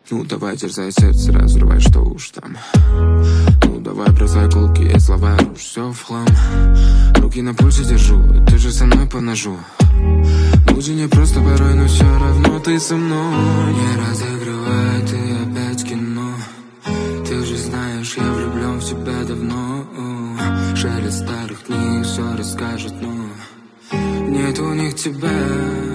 Ну давай, дерзай сердце, разрывай, что уж там. Ну давай, бросай колкие слова, уж все в хлам. Руки на пульсе держу, ты же со мной по ножу. Будь не просто порой, но все равно ты со мной. Не разыгрывай, ты опять кино. Ты же знаешь, я влюблен в тебя давно. Шелест старых книг все расскажет, но нет у них тебя.